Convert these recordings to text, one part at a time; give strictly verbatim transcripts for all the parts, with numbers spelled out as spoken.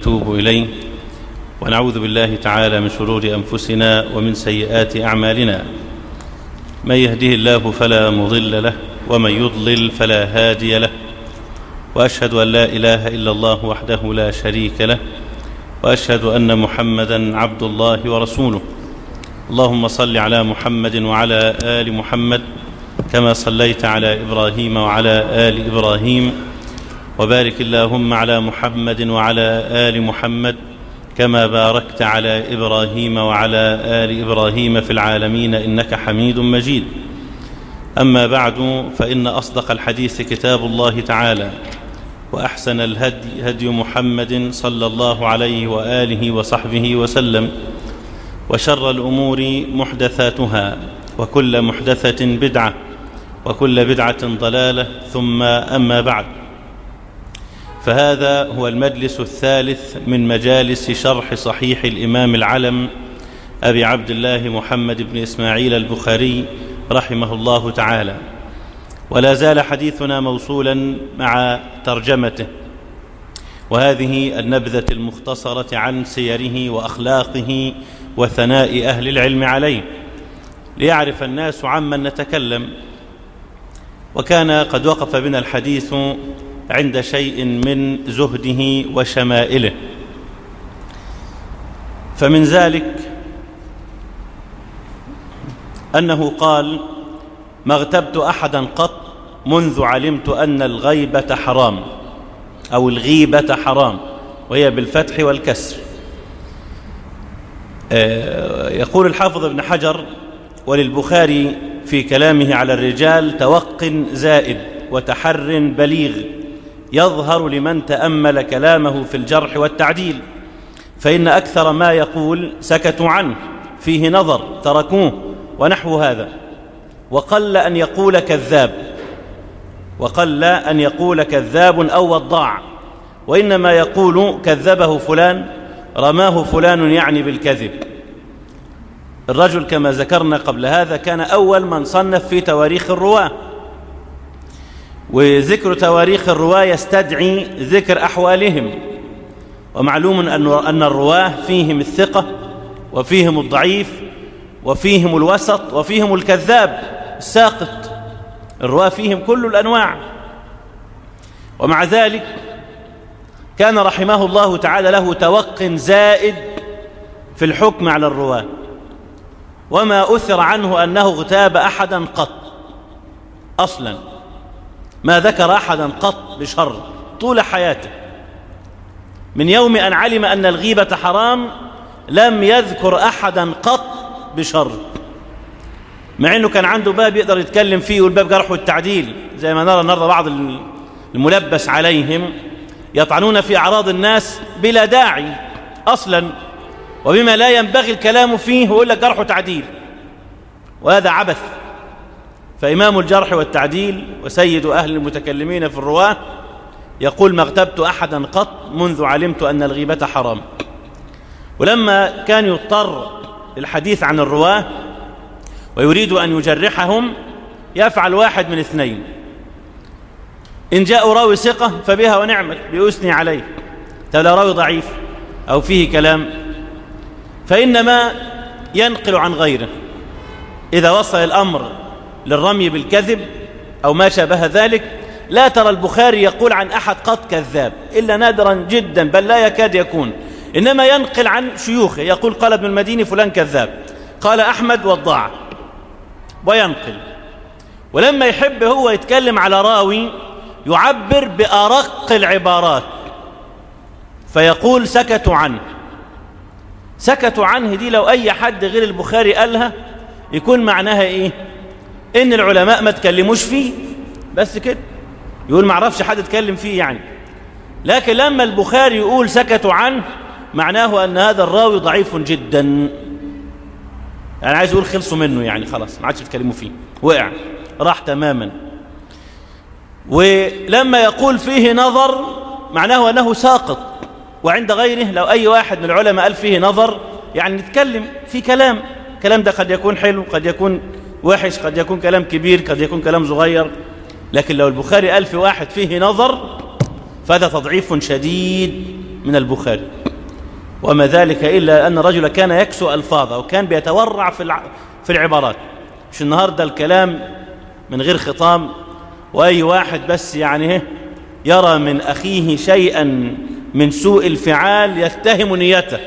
ونتوب إليه، ونعوذ بالله تعالى من شرور أنفسنا ومن سيئات أعمالنا. من يهده الله فلا مضل له، ومن يضلل فلا هادي له، وأشهد أن لا إله إلا الله وحده لا شريك له، وأشهد أن محمدًا عبد الله ورسوله. اللهم صل على محمد وعلى آل محمد كما صليت على إبراهيم وعلى آل إبراهيم، وبارك اللهم على محمد وعلى آل محمد كما باركت على إبراهيم وعلى آل إبراهيم في العالمين إنك حميد مجيد. أما بعد، فإن أصدق الحديث كتاب الله تعالى، وأحسن الهدي هدي محمد صلى الله عليه وآله وصحبه وسلم، وشر الأمور محدثاتها، وكل محدثة بدعة، وكل بدعة ضلالة، ثم أما بعد، فهذا هو المجلس الثالث من مجالس شرح صحيح الإمام العلم أبي عبد الله محمد بن إسماعيل البخاري رحمه الله تعالى، ولا زال حديثنا موصولا مع ترجمته، وهذه النبذة المختصرة عن سيره وأخلاقه وثناء أهل العلم عليه، ليعرف الناس عمن نتكلم. وكان قد وقف بنا الحديث عند شيء من زهده وشمائله، فمن ذلك أنه قال: ما اغتبت أحدا قط منذ علمت أن الغيبة حرام، أو الغيبة حرام، وهي بالفتح والكسر. يقول الحافظ ابن حجر: وللبخاري في كلامه على الرجال توق زائد وتحر بليغ يظهر لمن تأمل كلامه في الجرح والتعديل، فإن أكثر ما يقول سكتوا عنه، فيه نظر، تركوه، ونحو هذا. وقل أن يقول كذاب، وقل أن يقول كذاب أو وضاع، وإنما يقول كذبه فلان، رماه فلان يعني بالكذب. الرجل كما ذكرنا قبل هذا كان أول من صنف في تواريخ الرواة، وذكر تواريخ الرواة يستدعي ذكر أحوالهم، ومعلوم أن الرواة فيهم الثقة وفيهم الضعيف وفيهم الوسط وفيهم الكذاب الساقط. الرواة فيهم كل الأنواع، ومع ذلك كان رحمه الله تعالى له توق زائد في الحكم على الرواة، وما أثر عنه أنه اغتاب أحدا قط، أصلا ما ذكر أحدا قط بشر طول حياته، من يوم أن علم أن الغيبة حرام لم يذكر أحدا قط بشر، مع أنه كان عنده باب يقدر يتكلم فيه، والباب جرح والتعديل، زي ما نرى النهارده بعض الملبس عليهم يطعنون في أعراض الناس بلا داعي أصلا، وبما لا ينبغي الكلام فيه، ويقول لك جرح وتعديل، وهذا عبث. فإمام الجرح والتعديل وسيد أهل المتكلمين في الرواة يقول: ما اغتبت أحدا قط منذ علمت أن الغيبة حرام. ولما كان يضطر للحديث عن الرواة ويريد أن يجرحهم، يفعل واحد من اثنين: إن جاء راوي ثقة فبها ونعمت، بيثني عليه. طب لو راوي ضعيف أو فيه كلام، فإنما ينقل عن غيره. إذا وصل الأمر للرمي بالكذب أو ما شابه ذلك، لا ترى البخاري يقول عن أحد قط كذاب إلا نادرا جدا، بل لا يكاد يكون، إنما ينقل عن شيوخه، يقول قال ابن المديني فلان كذاب، قال أحمد وضاع، وينقل. ولما يحب هو يتكلم على راوي يعبر بأرق العبارات، فيقول سكتوا عنه. سكتوا عنه دي لو أي حد غير البخاري قالها يكون معناها إيه؟ إن العلماء ما تكلموش فيه، بس كده، يقول ما عرفش حد يتكلم فيه يعني. لكن لما البخاري يقول سكتوا عنه، معناه أن هذا الراوي ضعيف جدا، يعني عايز يقول خلصوا منه، يعني خلاص ما عادش يتكلموا فيه، وقع، راح تماما. ولما يقول فيه نظر، معناه أنه ساقط. وعند غيره لو أي واحد من العلماء قال فيه نظر، يعني نتكلم في كلام، كلام ده قد يكون حلو، قد يكون وحش، قد يكون كلام كبير، قد يكون كلام صغير. لكن لو البخاري قال في واحد فيه نظر، فهذا تضعيف شديد من البخاري. وما ذلك إلا أن الرجل كان يكسو ألفاظه وكان بيتورع في في العبارات. مش النهاردة الكلام من غير خطام، وأي واحد بس يعني يرى من أخيه شيئا من سوء الفعال يتهم نيته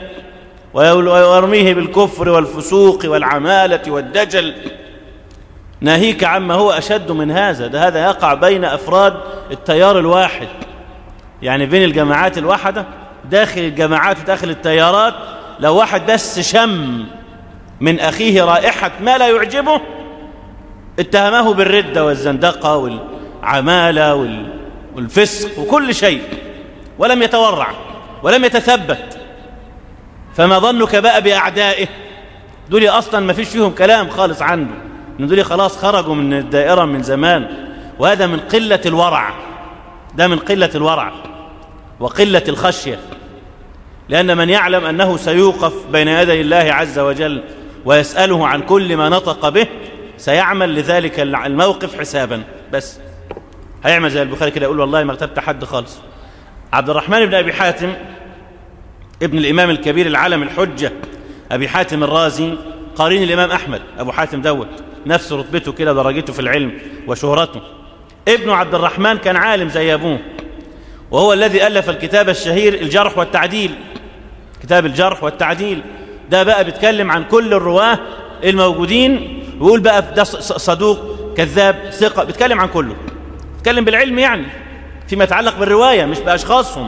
ويرميه بالكفر والفسوق والعمالة والدجل، ناهيك عما هو أشد من هذا. ده هذا يقع بين أفراد التيار الواحد، يعني بين الجماعات الواحدة، داخل الجماعات وداخل التيارات. لو واحد بس شم من أخيه رائحة ما لا يعجبه اتهمه بالردة والزندقة والعمالة والفسق وكل شيء، ولم يتورع ولم يتثبت. فما ظنك بقى بأعدائه؟ دول أصلا ما فيش فيهم كلام خالص عنده، إن دول خلاص خرجوا من الدائرة من زمان. وهذا من قلة الورع، ده من قلة الورع وقلة الخشية. لأن من يعلم أنه سيوقف بين يدي الله عز وجل ويسأله عن كل ما نطق به سيعمل لذلك الموقف حسابا، بس هيعمل زي البخاري كده يقول والله ما اغتبت حد خالص. عبد الرحمن بن أبي حاتم ابن الإمام الكبير العالم الحجة أبي حاتم الرازي قارين الإمام أحمد، أبو حاتم دوت نفس رتبته كده درجته في العلم وشهرته. ابن عبد الرحمن كان عالم زي أبوه، وهو الذي ألف الكتاب الشهير الجرح والتعديل، كتاب الجرح والتعديل. ده بقى بيتكلم عن كل الرواه الموجودين، ويقول بقى ده صدوق كذاب ثقة، بيتكلم عن كله، بيتكلم بالعلم يعني فيما يتعلق بالرواية مش بأشخاصهم.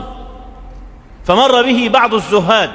فمر به بعض الزهاد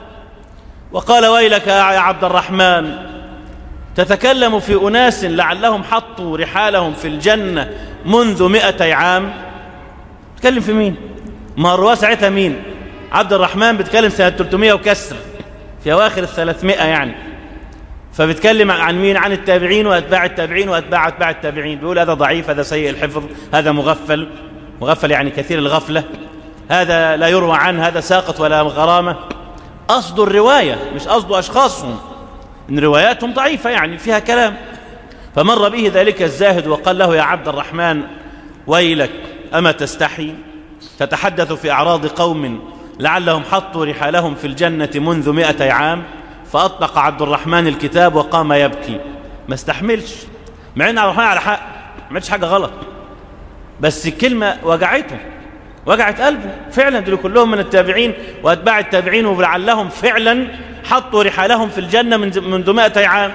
وقال ويلك يا عبد الرحمن، تتكلم في أناس لعلهم حطوا رحالهم في الجنة منذ مئتي عام. تتكلم في مين؟ ما الرواه ساعتها مين؟ عبد الرحمن بيتكلم سنة ثلاثمائة وكسر، في أواخر الثلاثمائة يعني. فبيتكلم عن مين؟ عن التابعين وأتباع التابعين وأتباع أتباع التابعين. بيقول هذا ضعيف، هذا سيء الحفظ، هذا مغفل، مغفل يعني كثير الغفلة، هذا لا يروى عنه، هذا ساقط ولا غرامة. قصد الرواية مش قصد أشخاصهم، إن رواياتهم ضعيفة يعني فيها كلام. فمر به ذلك الزاهد وقال له يا عبد الرحمن ويلك، أما تستحي تتحدث في أعراض قوم لعلهم حطوا رحالهم في الجنة منذ مئتي عام؟ فأطلق عبد الرحمن الكتاب وقام يبكي، ما استحملش، مع ان عبد الرحمن على حق، ما عملش حاجة غلط، بس الكلمة وجعته، وجعت قلبه. فعلا دول كلهم من التابعين وأتباع التابعين، ولعلهم فعلا حطوا رحالهم في الجنة منذ مئتي عام.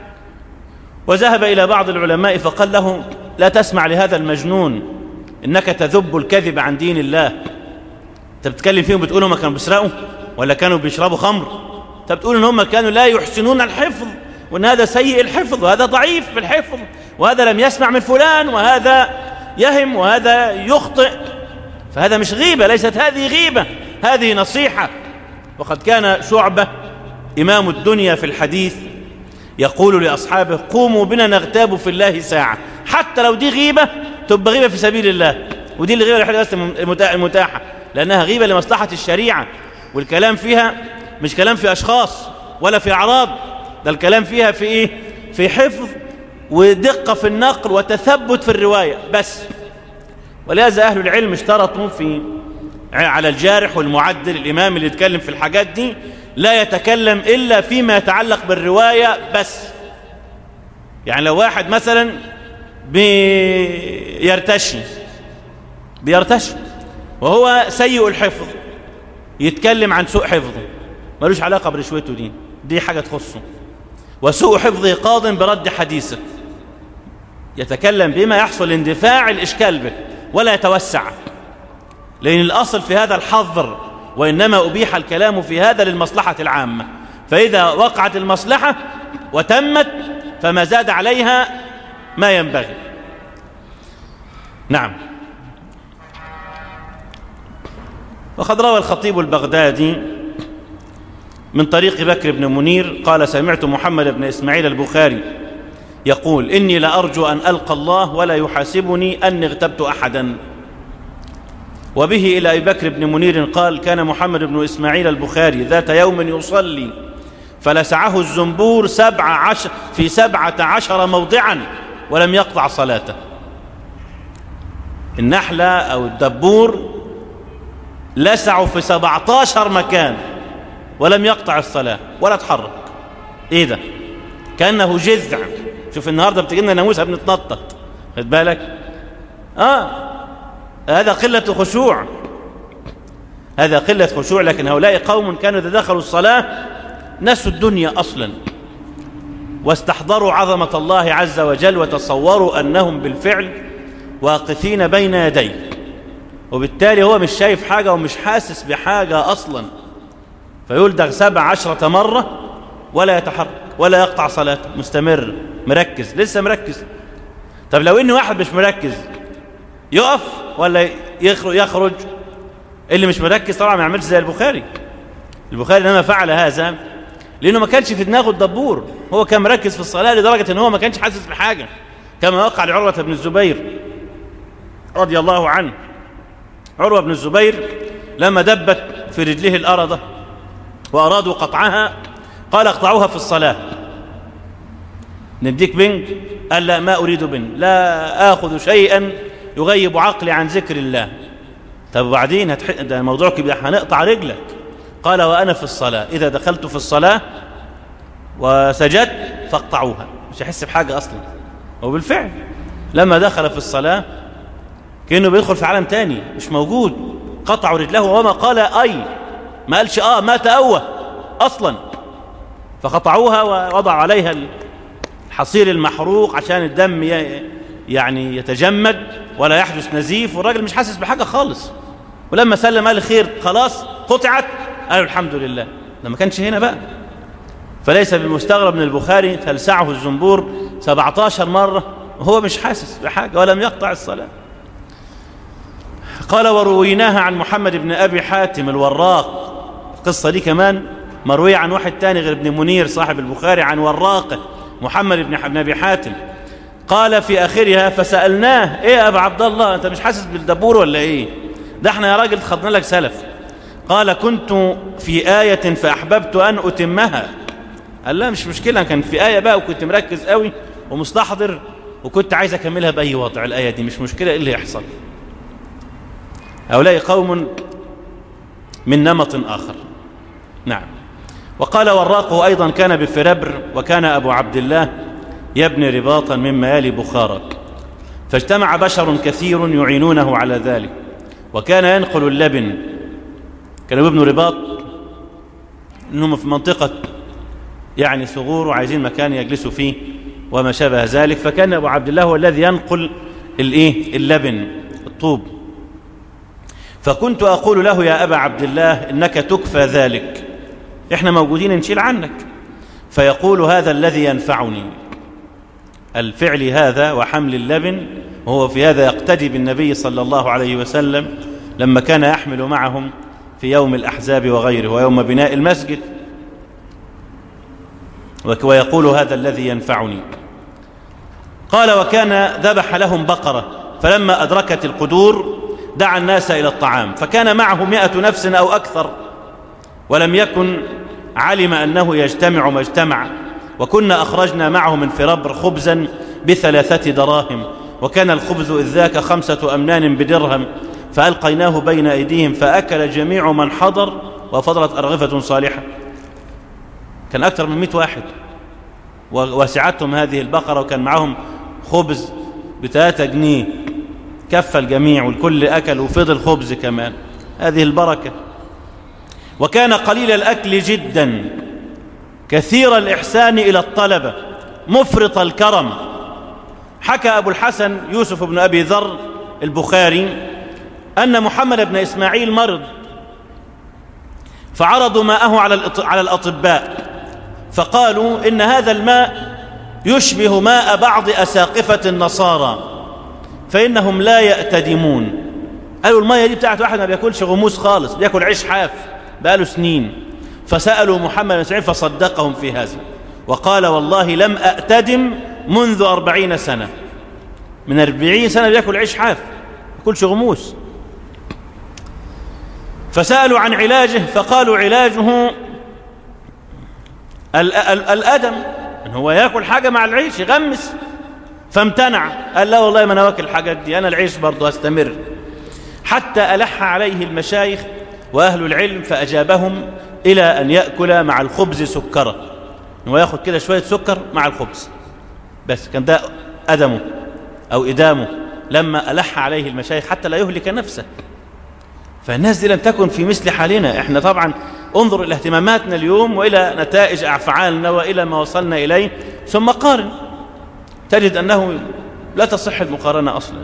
وذهب إلى بعض العلماء فقال له لا تسمع لهذا المجنون، إنك تذب الكذب عن دين الله. أنت بتتكلم فيهم بتقول هم كانوا بيسرقوا ولا كانوا بيشربوا خمر؟ أنت بتقول إن هم كانوا لا يحسنون الحفظ، وإن هذا سيء الحفظ، وهذا ضعيف في الحفظ، وهذا لم يسمع من فلان، وهذا يهم، وهذا يخطئ. فهذا مش غيبة، ليست هذه غيبة، هذه نصيحة. وقد كان شعبة إمام الدنيا في الحديث يقول لأصحابه قوموا بنا نغتاب في الله ساعة، حتى لو دي غيبة تبقى غيبة في سبيل الله. ودي الغيبة الوحيدة بس المتاحة، لأنها غيبة لمصلحة الشريعة، والكلام فيها مش كلام في أشخاص ولا في أعراض، ده الكلام فيها في إيه؟ في حفظ ودقة في النقل وتثبت في الرواية بس. ولهذا أهل العلم اشترطوا في على الجارح والمعدل، الإمام اللي يتكلم في الحاجات دي لا يتكلم إلا فيما يتعلق بالرواية بس. يعني لو واحد مثلا بيرتشي بيرتشي وهو سيء الحفظ، يتكلم عن سوء حفظه، ملوش علاقة برشوته، دي دي حاجة تخصه. وسوء حفظه قاض برد حديثه، يتكلم بما يحصل اندفاع الإشكال به ولا يتوسع، لأن الأصل في هذا الحظر، وإنما أبيح الكلام في هذا للمصلحة العامة. فإذا وقعت المصلحة وتمت فما زاد عليها ما ينبغي. نعم. وقد روى الخطيب البغدادي من طريق بكر بن منير قال سمعت محمد بن إسماعيل البخاري يقول إني لأرجو أن ألقى الله ولا يحاسبني أني اغتبت أحدا. وبه إلى أبي بكر بن منير قال كان محمد بن إسماعيل البخاري ذات يوم يصلي فلسعه الزنبور سبع عشر في سبعة عشر موضعا ولم يقطع صلاته. النحلة أو الدبور لسعوا في سبعتاشر مكان ولم يقطع الصلاة ولا تحرك. ايه ده؟ كأنه جذع. شوف النهاردة بتجينا ناموسها بنتنطط، خد بالك. اه هذا قلة خشوع، هذا قلة خشوع. لكن هؤلاء قوم كانوا إذا دخلوا الصلاة نسوا الدنيا أصلا واستحضروا عظمة الله عز وجل وتصوروا أنهم بالفعل واقفين بين يديه، وبالتالي هو مش شايف حاجة ومش حاسس بحاجة أصلا، فيلدغ سبع عشرة مرة ولا يتحرك ولا يقطع صلاته، مستمر مركز لسه مركز. طب لو إن واحد مش مركز يقف ولا يخرج؟ اللي مش مركز طبعا ما يعملش زي البخاري. البخاري لما فعل هذا لأنه ما كانش في دماغه الدبور، هو كان مركز في الصلاة لدرجة أنه هو ما كانش حاسس بحاجة، كما وقع لعروة بن الزبير رضي الله عنه. عروة بن الزبير لما دبت في رجله الأرضة وأرادوا قطعها قال اقطعوها في الصلاة. نديك بنج؟ قال لا، ما أريد بنج، لا آخذ شيئا يغيب عقلي عن ذكر الله. طب وبعدين هتح... ده موضوع كبير، هنقطع رجلك. قال وأنا في الصلاة، إذا دخلت في الصلاة وسجدت فاقطعوها، مش هيحس بحاجة أصلا. وبالفعل لما دخل في الصلاة كأنه بيدخل في عالم تاني مش موجود. قطعوا رجله وما قال أي، ما قالش آه ما تأوه أصلا، فقطعوها ووضعوا عليها الحصير المحروق عشان الدم يعني يتجمد ولا يحدث نزيف، والراجل مش حاسس بحاجة خالص. ولما سلم قال خير خلاص قطعت، قالوا الحمد لله. ده ما كانش هنا بقى. فليس بالمستغرب من البخاري تلسعه الزنبور سبعتاشر مرة وهو مش حاسس بحاجة ولم يقطع الصلاة. قال ورويناها عن محمد بن أبي حاتم الوراق. القصة دي كمان مروية عن واحد تاني غير ابن منير صاحب البخاري، عن وراقه محمد بن أبي حاتم. قال في آخرها فسألناه ايه يا أبا عبد الله، انت مش حاسس بالدبور ولا ايه؟ ده احنا يا راجل خدنا لك سلف. قال كنت في آية فأحببت أن أتمها. قال لا مش مشكلة، كان في آية بقى وكنت مركز قوي ومستحضر وكنت عايز أكملها بأي وضع، الآية دي مش مشكلة، إيه اللي يحصل. هؤلاء قوم من نمط آخر. نعم. وقال وراقه أيضا كان بفربر، وكان أبو عبد الله يبني رباطا مما يلي بخارى، فاجتمع بشر كثير يعينونه على ذلك، وكان ينقل اللبن. كانوا يبنوا رباط انهم في منطقة يعني ثغور وعايزين مكان يجلسوا فيه وما شابه ذلك، فكان أبو عبد الله هو الذي ينقل الايه اللبن الطوب. فكنت أقول له يا أبا عبد الله إنك تكفى ذلك، إحنا موجودين نشيل عنك. فيقول هذا الذي ينفعني، الفعل هذا وحمل اللبن، وهو في هذا يقتدي بالنبي صلى الله عليه وسلم لما كان يحمل معهم في يوم الأحزاب وغيره ويوم بناء المسجد، ويقول هذا الذي ينفعني. قال وكان ذبح لهم بقرة، فلما أدركت القدور دعا الناس إلى الطعام، فكان معه مئة نفس أو أكثر، ولم يكن علم أنه يجتمع ما اجتمع. وكنا أخرجنا معه من فربر خبزا بثلاثة دراهم، وكان الخبز إذ ذاك خمسة أمنان بدرهم، فألقيناه بين أيديهم فأكل جميع من حضر، وفضلت أرغفة صالحة. كان أكثر من مئة واحد وسعتهم هذه البقرة، وكان معهم خبز بثلاثة جنيه، كف الجميع والكل أكل وفضل خبز كمان. هذه البركة. وكان قليل الأكل جدا، كثير الإحسان إلى الطلبة، مفرط الكرم. حكى أبو الحسن يوسف بن أبي ذر البخاري أن محمد بن إسماعيل مرض، فعرضوا ماءه على الأطباء، فقالوا إن هذا الماء يشبه ماء بعض أساقفة النصارى فإنهم لا يأتدمون. قالوا الماء دي بتاعت واحد ما بيأكلش غموس خالص، بيأكل عيش حاف بقاله سنين. فسألوا محمد بن إسماعيل فصدقهم في هذا، وقال والله لم أأتدم منذ أربعين سنة، من أربعين سنة بيأكل عيش حاف ما بيأكلش غموس. فسألوا عن علاجه فقالوا علاجه الأدم، إن هو يأكل حاجة مع العيش يغمس، فامتنع. قال لا والله ما أنا واكل الحاجات دي، أنا العيش برضه هستمر. حتى ألح عليه المشايخ وأهل العلم فأجابهم إلى أن يأكل مع الخبز سكرة، ويأخذ كده شوية سكر مع الخبز بس. كان ده أدمه أو إدامه لما ألح عليه المشايخ حتى لا يهلك نفسه. فالناس دي لم تكن في مثل حالنا. احنا طبعا انظر إلى اهتماماتنا اليوم وإلى نتائج أفعالنا وإلى ما وصلنا إليه، ثم قارن تجد أنه لا تصح المقارنة أصلا.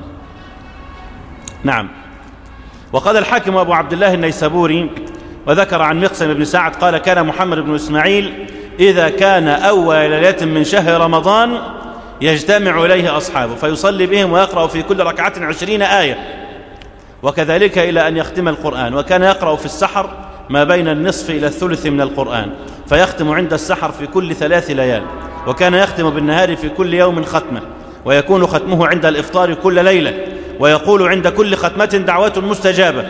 نعم. وقال الحاكم أبو عبد الله النيسابوري وذكر عن مقسم بن سعد قال كان محمد بن إسماعيل إذا كان أول ليلة من شهر رمضان يجتمع إليه أصحابه فيصلي بهم ويقرأ في كل ركعة عشرين آية، وكذلك إلى أن يختم القرآن. وكان يقرأ في السحر ما بين النصف إلى الثلث من القرآن، فيختم عند السحر في كل ثلاث ليال. وكان يختم بالنهار في كل يوم ختمة، ويكون ختمه عند الإفطار كل ليلة، ويقول عند كل ختمة دعوة مستجابة.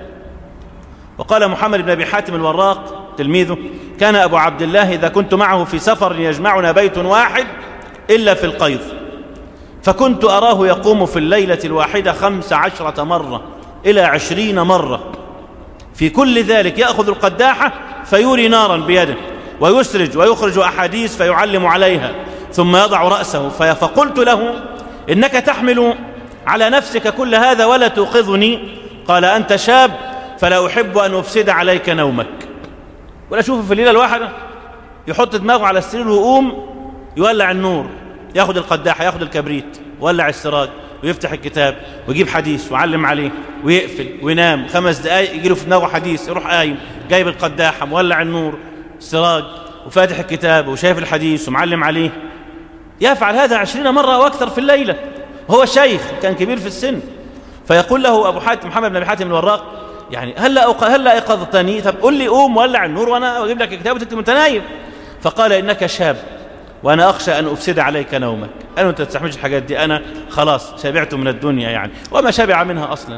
وقال محمد بن أبي حاتم الوراق تلميذه كان أبو عبد الله إذا كنت معه في سفر يجمعنا بيت واحد إلا في القيض، فكنت أراه يقوم في الليلة الواحدة خمس عشرة مرة إلى عشرين مرة، في كل ذلك يأخذ القداحة فيوري نارا بيده ويسرج ويخرج أحاديث فيعلم عليها ثم يضع رأسه. فقلت له إنك تحمل على نفسك كل هذا ولا توقظني؟ قال أنت شاب فلا أحب أن أفسد عليك نومك. ولا شوفه في الليلة الواحدة يحط دماغه على السرير ويقوم يولع النور، ياخد القداحة ياخد الكبريت ويولع السراج ويفتح الكتاب ويجيب حديث ويعلم عليه ويقفل وينام خمس دقايق يجي له في دماغه حديث يروح قايم جايب القداحة مولع النور السراج وفاتح الكتاب وشايف الحديث ومعلم عليه. يفعل هذا عشرين مرة واكثر في الليلة، هو شيخ كان كبير في السن. فيقول له أبو حاتم محمد بن أبي حاتم الوراق يعني هلا هلا ايقظتني؟ طب قل لي قوم ولع النور وانا اجيب لك الكتاب وتكتب وانت نايم. فقال انك شاب وانا اخشى ان افسد عليك نومك. انا انت تستحملش الحاجات دي، انا خلاص شبعت من الدنيا يعني، وما شبع منها اصلا.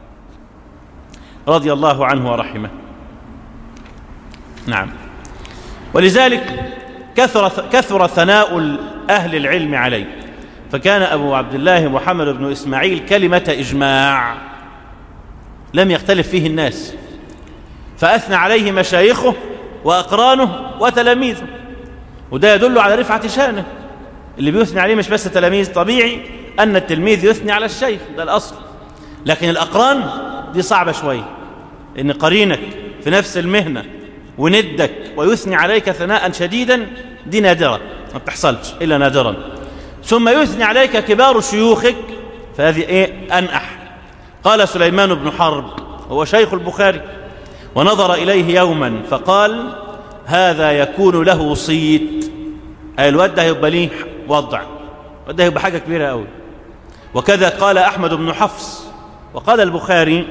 رضي الله عنه ورحمه. نعم. ولذلك كثر كثر ثناء اهل العلم عليه، فكان ابو عبد الله محمد بن اسماعيل كلمة اجماع لم يختلف فيه الناس، فأثنى عليه مشايخه وأقرانه وتلاميذه، وده يدل على رفعة شأنه. اللي بيثني عليه مش بس تلاميذ، طبيعي أن التلميذ يثني على الشيخ، ده الأصل. لكن الأقران دي صعبة شوية، إن قرينك في نفس المهنة وندك ويثني عليك ثناء شديدا دي نادرة، ما بتحصلش إلا نادرا. ثم يثني عليك كبار شيوخك فهذه إيه أنأح. قال سليمان بن حرب هو شيخ البخاري ونظر إليه يوما فقال هذا يكون له صيت، أي الواد ده هيبقى ليه وضع، الواد ده هيبقى حاجة كبيرة قوي. وكذا قال أحمد بن حفص. وقال البخاري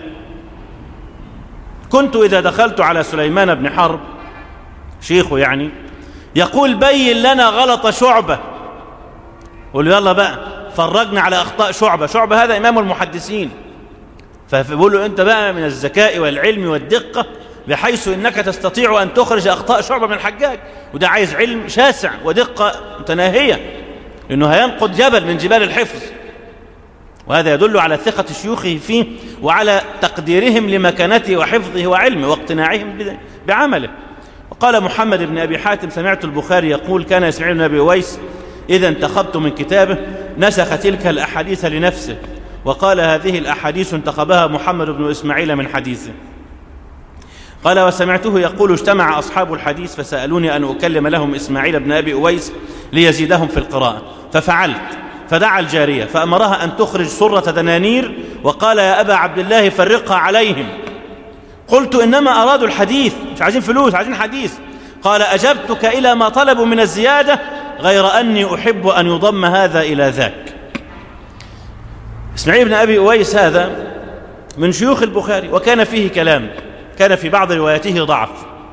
كنت إذا دخلت على سليمان بن حرب شيخه يعني يقول بين لنا غلط شعبة، قل يلا بقى فرجنا على أخطاء شعبة. شعبة هذا إمام المحدثين، فبيقول له أنت بقى من الذكاء والعلم والدقة بحيث أنك تستطيع أن تخرج أخطاء شعبة من الحجاج، وده عايز علم شاسع ودقة متناهية، لأنه هينقض جبل من جبال الحفظ. وهذا يدل على ثقة شيوخه فيه وعلى تقديرهم لمكانته وحفظه وعلمه واقتناعهم بعمله. وقال محمد بن أبي حاتم سمعت البخاري يقول كان إسماعيل بن أبي أويس إذا انتخبت من كتابه نسخ تلك الأحاديث لنفسه، وقال هذه الأحاديث انتخبها محمد بن إسماعيل من حديثه. قال وسمعته يقول اجتمع أصحاب الحديث فسألوني أن أكلم لهم إسماعيل بن أبي أويس ليزيدهم في القراءة، ففعلت، فدعا الجارية فأمرها أن تخرج صرة دنانير وقال يا أبا عبد الله فرقها عليهم. قلت إنما أرادوا الحديث، مش عايزين فلوس، عايزين حديث. قال أجبتك إلى ما طلبوا من الزيادة غير أني أحب أن يضم هذا إلى ذاك. إسماعيل بن أبي أويس هذا من شيوخ البخاري وكان فيه كلام، كان في بعض رواياته ضعف،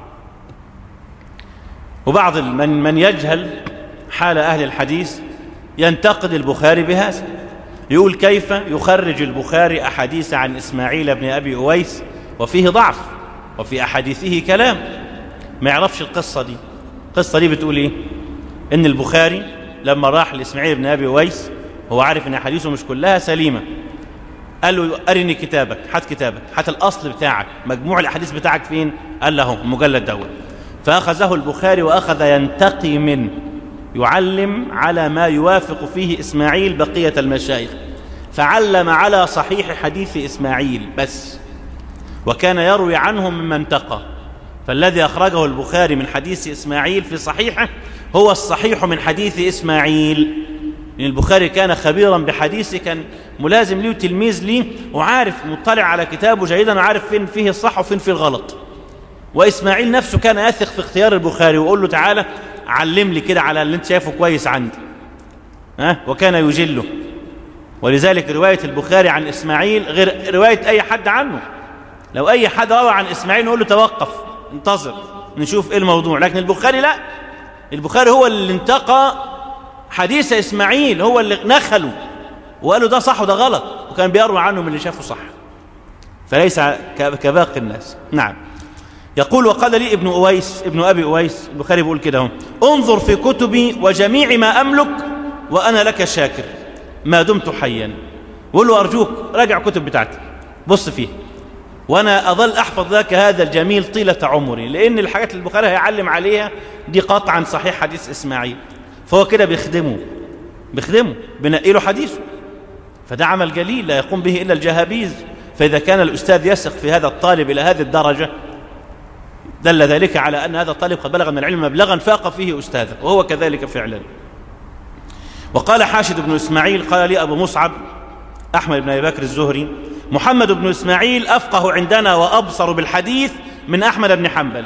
وبعض من, من يجهل حال أهل الحديث ينتقد البخاري بهذا، يقول كيف يخرج البخاري أحاديث عن إسماعيل بن أبي أويس وفيه ضعف وفي أحاديثه كلام. ما يعرفش القصة دي. القصة دي بتقول إيه؟ إن البخاري لما راح لإسماعيل بن أبي أويس هو عارف إن أحاديثه مش كلها سليمة، قال له أرني كتابك، هات كتابك، هات الأصل بتاعك، مجموع الأحاديث بتاعك فين؟ قال له المجلد دوت. فأخذه البخاري وأخذ ينتقي منه، يعلم على ما يوافق فيه إسماعيل بقية المشايخ، فعلم على صحيح حديث إسماعيل بس، وكان يروي عنه مما انتقى. فالذي أخرجه البخاري من حديث إسماعيل في صحيحه هو الصحيح من حديث إسماعيل، لأن البخاري كان خبيرا بحديثه، كان ملازم ليه وتلميذ ليه، وعارف مطلع على كتابه جيدا وعارف فين فيه الصح وفين فيه الغلط. وإسماعيل نفسه كان يثق في اختيار البخاري ويقول له تعالى علم لي كده على اللي انت شايفه كويس عندي، ها؟ وكان يجله. ولذلك رواية البخاري عن إسماعيل غير رواية أي حد عنه. لو أي حد روى عن إسماعيل نقول له توقف انتظر نشوف إيه الموضوع، لكن البخاري لا، البخاري هو اللي انتقى حديث إسماعيل، هو اللي نخله وقال له ده صح وده غلط، وكان بيروي عنه من اللي شافه صح، فليس كباقي الناس. نعم. يقول وقال لي ابن أويس ابن أبي أويس، البخاري بيقول كده هم. انظر في كتبي وجميع ما أملك وأنا لك شاكر ما دمت حيا. بقول له أرجوك راجع كتب بتاعتي بص فيه، وأنا أظل أحفظ لك هذا الجميل طيلة عمري، لأن الحاجات اللي البخاري هيعلم عليها دي قطعا صحيح حديث إسماعيل، فهو كده بيخدمه بيخدمه بنقي له حديثه، فده عمل جليل لا يقوم به إلا الجهابيز. فإذا كان الأستاذ يثق في هذا الطالب إلى هذه الدرجة دل ذلك على أن هذا الطالب قد بلغ من العلم مبلغا فاق فيه أستاذه، وهو كذلك فعلا. وقال حاشد بن إسماعيل قال لي أبو مصعب أحمد بن أبي بكر الزهري محمد بن إسماعيل أفقه عندنا وأبصر بالحديث من أحمد بن حنبل.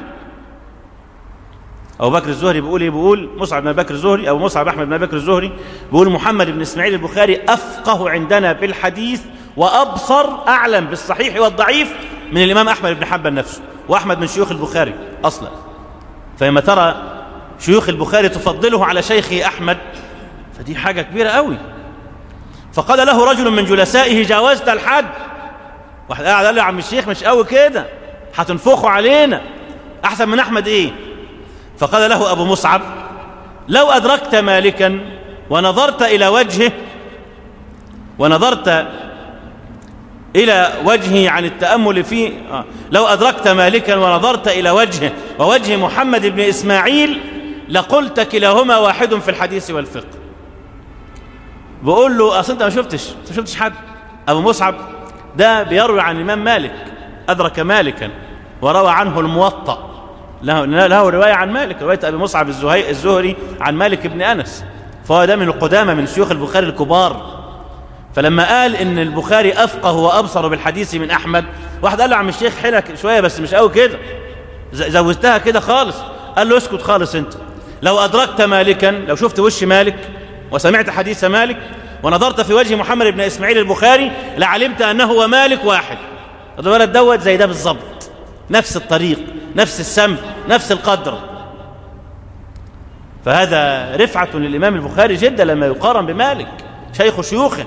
أبو بكر الزهري بيقول إيه؟ بيقول مصعب بن أبي بكر الزهري، أبو مصعب أحمد بن أبي بكر الزهري بيقول محمد بن إسماعيل البخاري أفقه عندنا بالحديث وأبصر أعلم بالصحيح والضعيف من الإمام أحمد بن حنبل نفسه، وأحمد من شيوخ البخاري أصلا. فلما ترى شيوخ البخاري تفضله على شيخه أحمد فدي حاجة كبيرة قوي. فقال له رجل من جلسائه جاوزت الحد، واحد قاعد قال له يا عم الشيخ مش قوي كده هتنفخوا علينا، أحسن من أحمد إيه؟ فقال له أبو مصعب لو أدركت مالكا ونظرت إلى وجهه ونظرت إلى وجهه عن التأمل فيه آه. لو أدركت مالكا ونظرت إلى وجهه ووجه محمد بن إسماعيل لقلت كلاهما واحد في الحديث والفقه. بقول له أصل أنت ما شفتش ما شفتش حد. أبو مصعب ده بيروي عن الإمام مالك، أدرك مالكا وروى عنه الموطأ، له, له رواية عن مالك، رواية أبي مصعب الزهري عن مالك بن أنس، فهو ده من القدامى من شيوخ البخاري الكبار. فلما قال إن البخاري أفقه وأبصر بالحديث من أحمد، واحد قال له عم الشيخ حيلك شوية بس مش قوي كده، زودتها كده خالص. قال له اسكت خالص أنت، لو أدركت مالكا، لو شفت وش مالك وسمعت حديث مالك ونظرت في وجه محمد بن إسماعيل البخاري لعلمت أنه ومالك واحد. الولد دوت زي ده بالظبط، نفس الطريق نفس السمت نفس القدر. فهذا رفعة للإمام البخاري جدا لما يقارن بمالك شيخ شيوخه.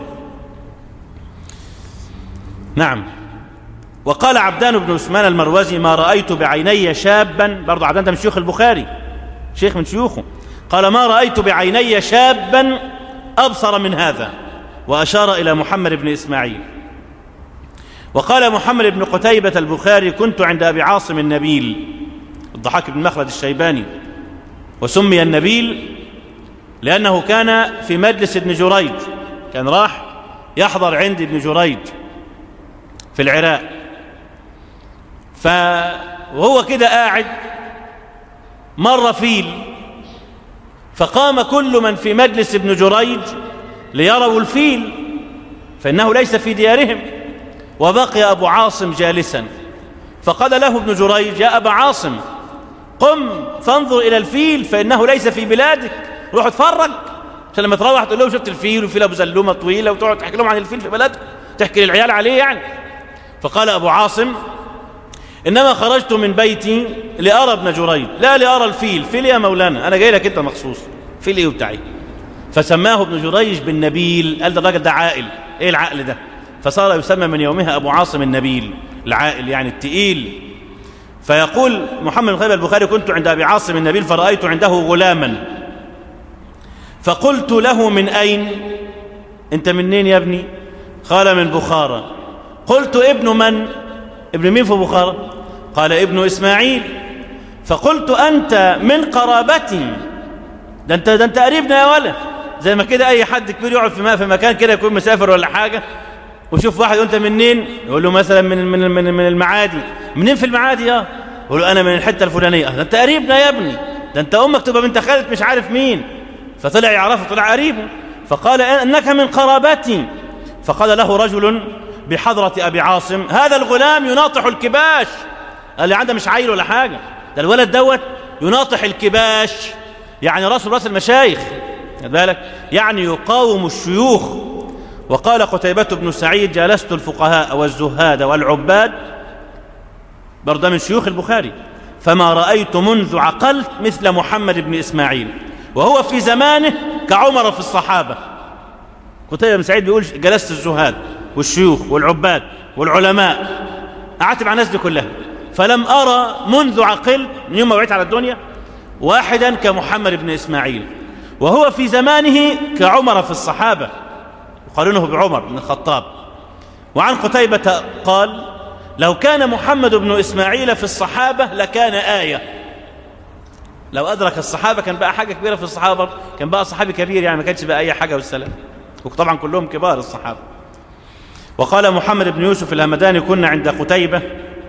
نعم. وقال عبدان بن عثمان المروزي ما رأيت بعيني شابا، برضو عبدان ده من شيوخ البخاري شيخ من شيوخه، قال ما رأيت بعيني شابا أبصر من هذا، وأشار إلى محمد بن إسماعيل. وقال محمد بن قتيبة البخاري كنت عند أبي عاصم النبيل الضحاك بن مخلد الشيباني، وسمي النبيل لأنه كان في مجلس ابن جريج، كان راح يحضر عند ابن جريج في العراق، فهو كده قاعد مر فيل، فقام كل من في مجلس ابن جريج ليروا الفيل فإنه ليس في ديارهم، وبقي أبو عاصم جالسا. فقال له ابن جريج يا أبا عاصم قم فانظر إلى الفيل فإنه ليس في بلادك، روح اتفرج عشان لما تروح تقول له شفت الفيل وفيل أبو زلومة طويلة وتقعد تحكي لهم عن الفيل في بلدك، تحكي للعيال عليه يعني. فقال أبو عاصم إنما خرجت من بيتي لأرى ابن جريج لا لأرى الفيل. فيل يا مولانا أنا جاي لك أنت مخصوص، فيل إيه وبتاعي؟ فسماه ابن جريج بالنبيل، قال ده الراجل ده عاقل. إيه العقل ده؟ فصار يسمى من يومها أبو عاصم النبيل، العاقل يعني التقيل. فيقول محمد بن البخاري كنت عند أبي عاصم النبيل فرأيت عنده غلاما فقلت له من أين؟ أنت منين يا ابني؟ قال من بخارى. قلت ابن من؟ ابن مين في بخارى؟ قال ابن إسماعيل. فقلت أنت من قرابتي، ده أنت, ده أنت قريبنا يا ولد. زي ما كده أي حد كبير يقعد في, في مكان كده يكون مسافر ولا حاجة وشوف واحد وأنت منين، يقول له مثلا من, من, من, من المعادي. منين في المعادي؟ يا يقول له أنا من الحتة الفلانية. ده أنت قريبنا يا ابني، ده أنت أمك تبقى بنت خالة مش عارف مين. فطلع يعرفه، طلع قريبه. فقال أنك من قرابتي. فقال له رجل بحضرة أبي عاصم: هذا الغلام يناطح الكباش. قال لي عنده مش عيل ولا حاجة، ده الولد دوت يناطح الكباش، يعني راسه راس المشايخ، خد بالك، يعني يقاوم الشيوخ. وقال قتيبة بن سعيد: جالست الفقهاء والزهاد والعباد، برضه من شيوخ البخاري، فما رأيت منذ عقلت مثل محمد بن إسماعيل، وهو في زمانه كعمر في الصحابة. قتيبة بن سعيد بيقول: جلست الزهاد والشيوخ والعباد والعلماء، قعدت مع الناس دي كلها، فلم أرى منذ عقلت من يوم ما وعيت على الدنيا واحدا كمحمد بن إسماعيل، وهو في زمانه كعمر في الصحابة، يقارنه بعمر بن الخطاب. وعن قتيبة قال: لو كان محمد بن إسماعيل في الصحابة لكان آية. لو أدرك الصحابة كان بقى حاجة كبيرة في الصحابة، كان بقى صحابي كبير، يعني ما كانش بقى أي حاجة والسلام، وطبعا كلهم كبار الصحابة. وقال محمد بن يوسف الهمداني: كنا عند قتيبة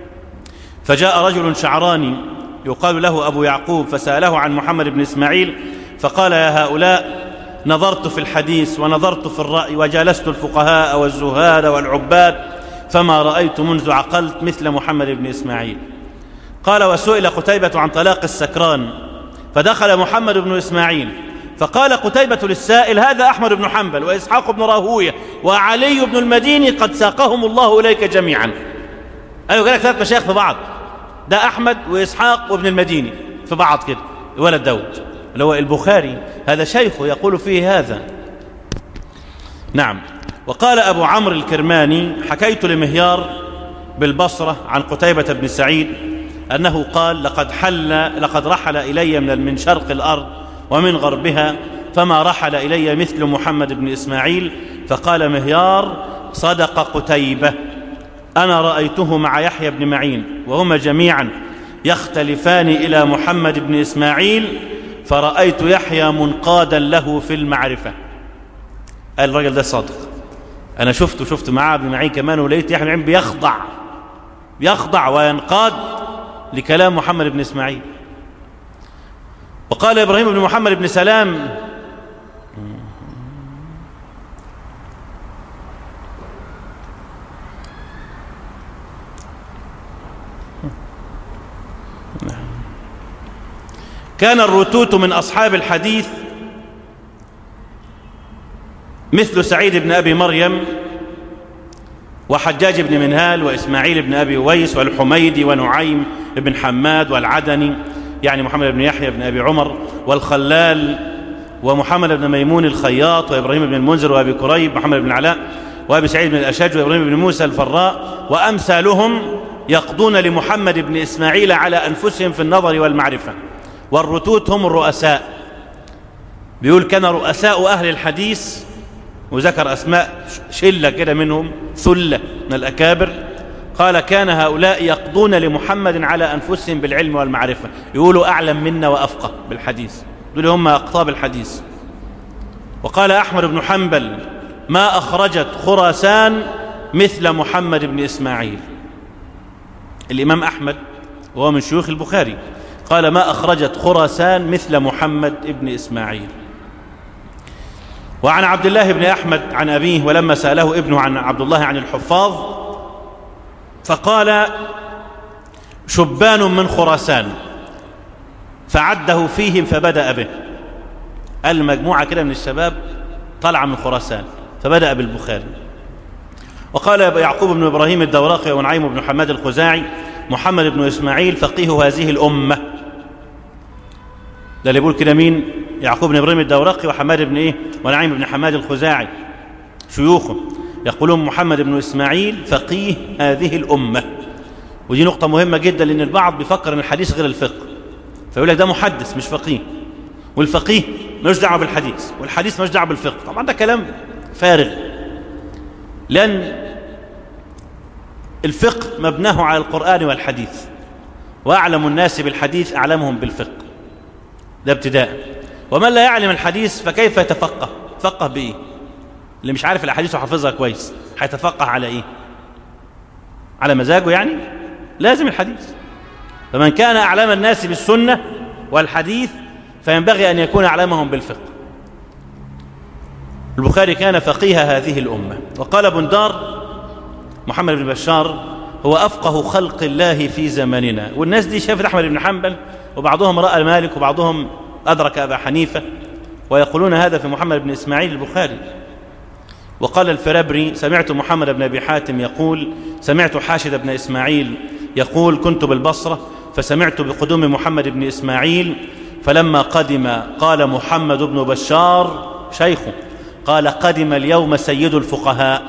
فجاء رجل شعراني يقال له أبو يعقوب، فسأله عن محمد بن إسماعيل، فقال: يا هؤلاء، نظرت في الحديث ونظرت في الرأي وجالست الفقهاء والزهاد والعباد، فما رأيت منذ عقلت مثل محمد بن إسماعيل. قال: وسئل قتيبة عن طلاق السكران، فدخل محمد بن إسماعيل، فقال قتيبة للسائل: هذا أحمد بن حنبل وإسحاق بن راهوية وعلي بن المديني قد ساقهم الله إليك جميعا. أيوة، قال لك ثلاث مشايخ في بعض، ده أحمد وإسحاق وابن المديني في بعض كده، ولد داود اللي هو البخاري، هذا شيخه يقول فيه هذا. نعم. وقال أبو عمرو الكرماني: حكيت لمهيار بالبصرة عن قتيبة بن سعيد أنه قال: لقد حل لقد رحل إلي من من شرق الأرض ومن غربها، فما رحل إلي مثل محمد بن إسماعيل. فقال مهيار: صدق قتيبة، أنا رأيته مع يحيى بن معين وهما جميعا يختلفان إلى محمد بن إسماعيل، فرأيت يحيى منقادا له في المعرفة. قال الرجل ده صادق، أنا شفته شفت معاه ابن معين كمان، ولقيت يحيى بن معين بيخضع بيخضع وينقاد لكلام محمد بن إسماعيل. وقال إبراهيم بن محمد بن سلام: كان الرتوت من أصحاب الحديث مثل سعيد بن أبي مريم وحجاج بن منهال وإسماعيل بن أبي ويس والحميدي ونعيم بن حماد والعدني، يعني محمد بن يحيى بن أبي عمر، والخلال ومحمد بن ميمون الخياط وإبراهيم بن المنذر وأبي كريب محمد بن علاء وأبي سعيد بن الأشج وإبراهيم بن موسى الفراء وأمثالهم، يقضون لمحمد بن إسماعيل على أنفسهم في النظر والمعرفة. والرتوت هم الرؤساء، بيقول كان رؤساء أهل الحديث، وذكر أسماء شلة كده منهم، ثلة من الأكابر، قال: كان هؤلاء يقضون لمحمد على أنفسهم بالعلم والمعرفة، يقولوا أعلم منا وأفقه بالحديث، دول هم أقطاب الحديث. وقال أحمد بن حنبل: ما أخرجت خراسان مثل محمد بن إسماعيل. الإمام أحمد وهو من شيوخ البخاري قال: ما أخرجت خراسان مثل محمد بن إسماعيل. وعن عبد الله بن أحمد عن أبيه ولما سأله ابنه عن عبد الله عن الحفاظ فقال: شبان من خراسان، فعده فيهم فبدأ به. قال مجموعة كده من الشباب طلع من خراسان فبدأ بالبخاري. وقال يعقوب بن إبراهيم الدوراقي ونعيم بن حماد الخزاعي: محمد بن إسماعيل فقيه هذه الأمة. ده اللي بيقول كده مين؟ يعقوب بن إبراهيم الدوراقي وحماد بن إيه؟ ونعيم بن حماد الخزاعي شيوخه، يقولون محمد بن إسماعيل فقيه هذه الأمة. ودي نقطة مهمة جدا، لأن البعض بيفكر أن الحديث غير الفقه، فيقول لك ده محدث مش فقيه، والفقيه ملوش دعوة بالحديث، والحديث ملوش دعوة بالفقه. طبعا ده كلام فارغ، لأن الفقه مبناه على القرآن والحديث، وأعلم الناس بالحديث أعلمهم بالفقه، ده ابتداء. ومن لا يعلم الحديث فكيف يتفقه؟ فقه بإيه؟ اللي مش عارف الأحاديث وحافظها كويس هيتفقه على إيه؟ على مزاجه يعني؟ لازم الحديث. فمن كان أعلم الناس بالسنة والحديث فينبغي أن يكون أعلمهم بالفقه. البخاري كان فقيه هذه الأمة. وقال بندار محمد بن بشار: هو أفقه خلق الله في زماننا. والناس دي شافت أحمد بن حنبل، وبعضهم رأى مالك، وبعضهم أدرك أبا حنيفة، ويقولون هذا في محمد بن إسماعيل البخاري. وقال الفرابري: سمعت محمد بن أبي حاتم يقول: سمعت حاشد بن إسماعيل يقول: كنت بالبصرة فسمعت بقدوم محمد بن إسماعيل، فلما قدم قال محمد بن بشار شيخه، قال: قدم اليوم سيد الفقهاء.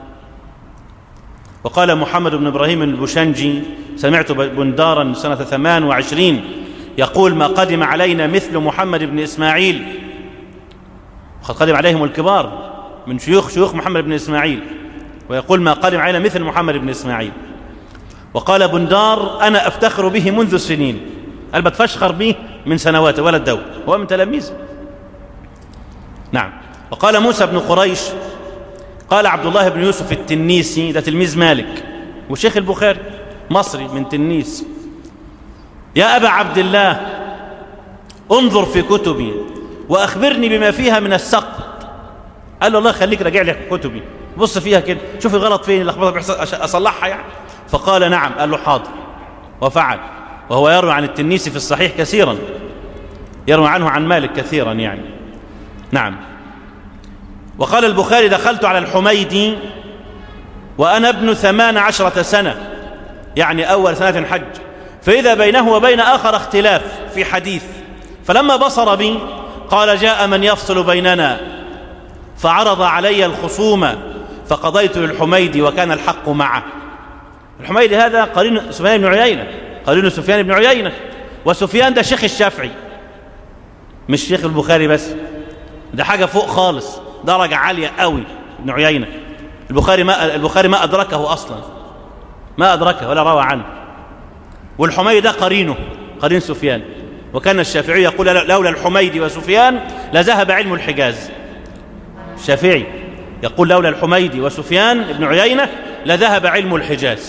وقال محمد بن إبراهيم البشنجي: سمعت بندارا سنة ثمان وعشرين يقول: ما قدم علينا مثل محمد بن إسماعيل. وقد قدم عليهم الكبار من شيوخ شيوخ محمد بن إسماعيل، ويقول: ما قدم علينا مثل محمد بن إسماعيل. وقال بندار: أنا أفتخر به منذ سنين، قال بتفشخر به من سنوات ولا الدول، هو من تلاميذه. نعم. وقال موسى بن قريش: قال عبد الله بن يوسف التنيسي، ده تلميذ مالك وشيخ البخاري، مصري من تنيس: يا أبا عبد الله، انظر في كتبي وأخبرني بما فيها من السقط. قال له: الله خليك راجع لي كتبي، بص فيها كده، شوف الغلط فين، الأخبار بيحصل أصلحها يعني. فقال: نعم. قال له: حاضر. وفعل. وهو يروي عن التنيسي في الصحيح كثيرا، يروي عنه عن مالك كثيرا يعني. نعم. وقال البخاري: دخلت على الحميدي وأنا ابن ثمان عشرة سنة، يعني أول سنة حج، فإذا بينه وبين آخر اختلاف في حديث، فلما بصر بي قال: جاء من يفصل بيننا، فعرض علي الخصومة فقضيت للحميدي وكان الحق معه. الحميدي هذا قرين سفيان بن عيينة، قرين سفيان بن عيينة، وسفيان ده شيخ الشافعي، مش شيخ البخاري بس، ده حاجة فوق خالص، درجة عالية قوي ابن عيينة. البخاري ما البخاري ما أدركه أصلا، ما أدركه ولا روى عنه. والحميدي ده قرينه، قرين سفيان. وكان الشافعي يقول: لولا الحميدي وسفيان لذهب علم الحجاز. الشافعي يقول: لولا الحميدي وسفيان ابن عيينة لذهب علم الحجاز.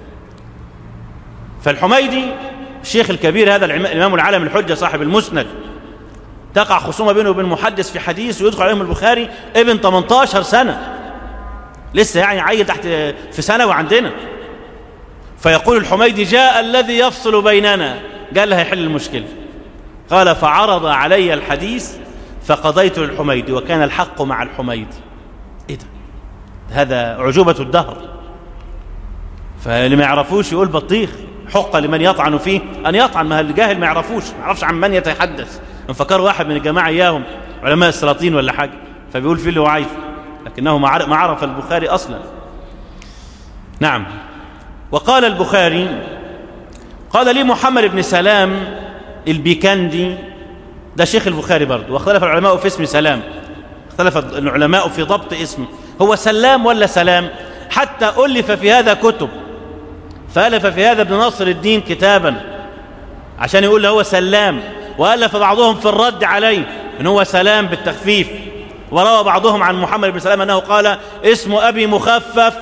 فالحميدي الشيخ الكبير هذا الإمام العالم الحجة صاحب المسند، تقع خصومة بينه وبين محدث في حديث ويدخل عليهم البخاري ابن ثمانية عشر سنة، لسه يعني عيل تحت في سنة وعندنا. فيقول الحميدي: جاء الذي يفصل بيننا، قال له هيحل المشكلة. قال: فعرض علي الحديث فقضيت للحميدي وكان الحق مع الحميدي. ايه ده؟ هذا عجوبة الدهر. فاللي ما يعرفوش يقول بطيخ، حق لمن يطعن فيه أن يطعن. ما الجاهل ما يعرفوش، ما يعرفش عن من يتحدث. انفكر واحد من الجماعة إياهم علماء السلاطين ولا حاجة، فبيقول فيه اللي هو عايزه، لكنه ما عرف البخاري أصلا. نعم. وقال البخاري: قال لي محمد بن سلام البيكندي، ده شيخ البخاري برضه، واختلف العلماء في اسم سلام، اختلف العلماء في ضبط اسمه، هو سلام ولا سلام؟ حتى ألف في هذا كتب، فألف في هذا ابن ناصر الدين كتابا عشان يقول له هو سلام، وألف بعضهم في الرد عليه إن هو سلام بالتخفيف. وروى بعضهم عن محمد بن سلام أنه قال: اسم أبي مخفف،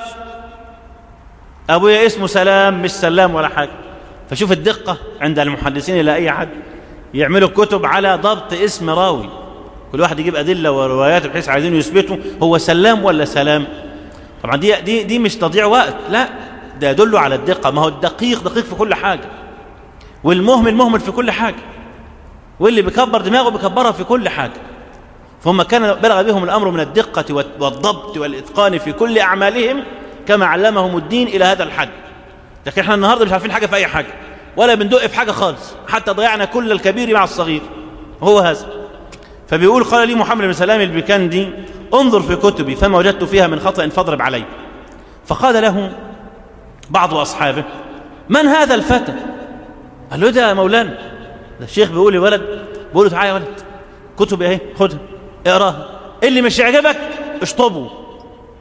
أبويا اسمه سلام مش سلام ولا حاجة. فشوف الدقة عند المحدثين إلى أي حد، يعملوا كتب على ضبط اسم راوي، كل واحد يجيب أدلة وروايات بحيث عايزين يثبتوا هو سلام ولا سلام. طبعا دي دي دي مش تضييع وقت، لا، ده يدل على الدقة. ما هو الدقيق دقيق في كل حاجة، والمهمل مهمل في كل حاجة، واللي بيكبر دماغه بيكبرها في كل حاجة. فهم كان بلغ بهم الأمر من الدقة والضبط والإتقان في كل أعمالهم كما علمهم الدين إلى هذا الحد. لكن احنا النهاردة مش عارفين حاجة في أي حاجة، ولا بندق في حاجة خالص، حتى ضيعنا كل الكبير مع الصغير، هو هذا. فبيقول: قال لي محمد بن سلام البيكندي: انظر في كتبي فما وجدت فيها من خطأ فاضرب عليه. فقال له بعض أصحابه: من هذا الفتى؟ قال له: ده مولانا، ده الشيخ بيقول لي ولد، بيقول له: تعالى يا ولد، كتب اهي خدها اقراها، اللي مش يعجبك اشطبه.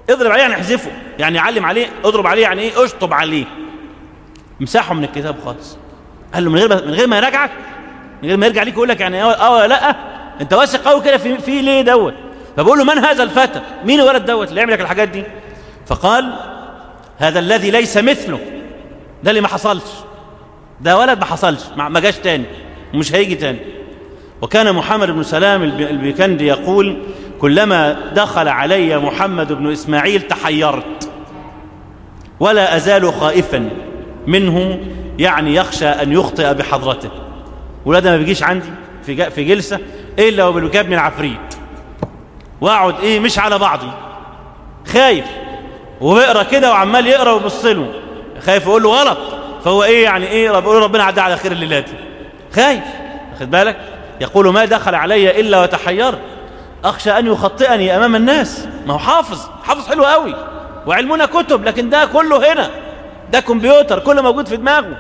اضرب عليه يعني احذفه، يعني علم عليه، اضرب عليه يعني ايه؟ اشطب عليه، امسحه من الكتاب خالص. قال له من غير من غير ما يراجعك، من غير ما يرجع ليك يقول لك يعني اه ولا لا، انت واثق قوي كده في في ليه دوت؟ فبقول له من هذا الفتى؟ مين الولد دوت اللي يعمل لك الحاجات دي؟ فقال هذا الذي ليس مثله، ده اللي ما حصلش، ده ولد ما حصلش، ما جاش تاني ومش هيجي تاني. وكان محمد بن سلام البيكندي يقول كلما دخل علي محمد بن إسماعيل تحيرت ولا أزال خائفا منه، يعني يخشى أن يخطئ بحضرته. ولاده ما بيجيش عندي في في جلسة إلا وبالكابني العفريت، واقعد إيه مش على بعضي، خايف، وبيقرأ كده وعمال يقرأ ويبص له، خايف يقول له غلط، فهو إيه يعني إيه بقول ربنا عدى على خير الليلات، خايف، واخد بالك؟ يقول ما دخل علي إلا وتحيرت، أخشى أن يخطئني أمام الناس. ما هو حافظ، حافظ حلو قوي، وعلمنا كتب، لكن ده كله هنا، ده كمبيوتر كله موجود في دماغه.